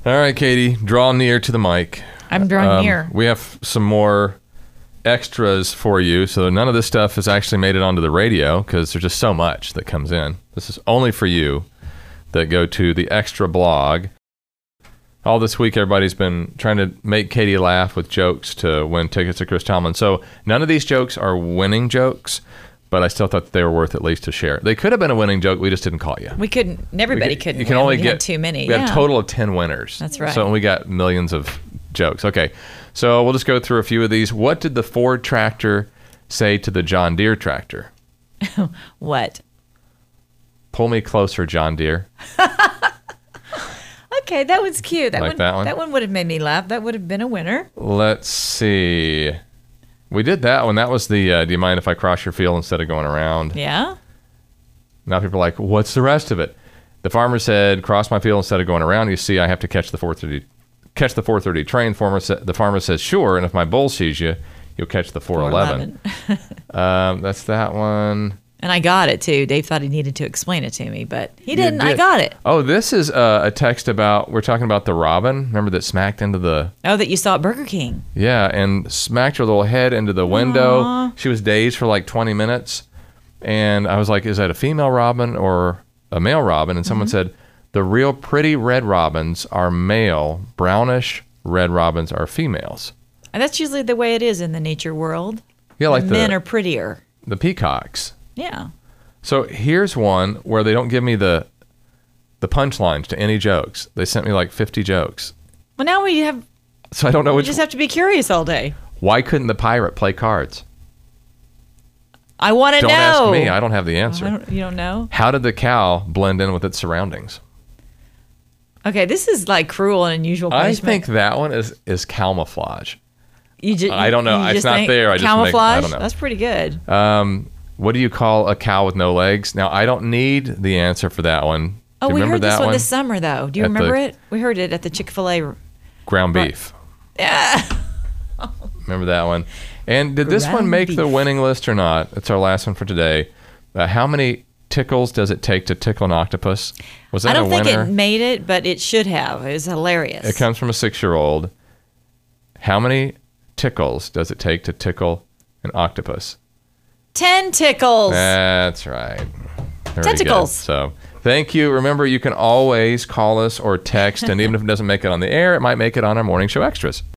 All right, Katie, draw near to the mic. I'm drawing near. We have some more extras for you. So none of this stuff has actually made it onto the radio because there's just so much that comes in. This is only for you that go to the extra blog. All this week, everybody's been trying to make Katie laugh with jokes to win tickets to Chris Tomlin. So none of these jokes are winning jokes, but I still thought that they were worth at least a share. They could have been a winning joke. We just didn't call you. We couldn't. Everybody couldn't. You can win. only We get had too many. We had a total of 10 winners. That's right. So we got millions of jokes. Okay, so we'll just go through a few of these. What did the Ford tractor say to the John Deere tractor? What? Pull me closer, John Deere. Okay, that was cute. That one? That one would have made me laugh. That would have been a winner. Let's see. We did that one. That was the, do you mind if I cross your field instead of going around? Yeah. Now people are like, what's the rest of it? The farmer said, cross my field instead of going around. You see, I have to catch the 4:30 train. The farmer says, sure. And if my bull sees you, you'll catch the 4:11. That's that one. And I got it, too. Dave thought he needed to explain it to me, but he didn't. I got it. Oh, this is a text about, we're talking about the robin. Remember that smacked into the... Oh, that you saw at Burger King. Yeah, and smacked her little head into the window. Aww. She was dazed for like 20 minutes. And I was like, is that a female robin or a male robin? And someone said, the real pretty red robins are male. Brownish red robins are females. And that's usually the way it is in the nature world. Yeah, like men are prettier. The peacocks. Yeah. So here's one where they don't give me the punchlines to any jokes. They sent me like 50 jokes. Well, now we have... So I don't know We which... just have to be curious all day. Why couldn't the pirate play cards? I want to know. Don't ask me. I don't have the answer. You don't know? How did the cow blend in with its surroundings? Okay, this is like cruel and unusual punishment. I think that one is camouflage. I don't know. It's not there. I just camouflage? I don't know. That's pretty good. What do you call a cow with no legs? Now, I don't need the answer for that one. Oh, do you we remember heard this that one this summer, though. Do you remember it? We heard it at the Chick-fil-A. Ground beef. Yeah. Remember that one? And did this one make the winning list or not? It's our last one for today. How many tickles does it take to tickle an octopus? Was that a winner? I don't think it made it, but it should have. It was hilarious. It comes from a 6-year-old. How many tickles does it take to tickle an octopus? 10 tickles. That's right. Tentacles. So thank you. Remember, you can always call us or text, and even if it doesn't make it on the air, it might make it on our morning show extras.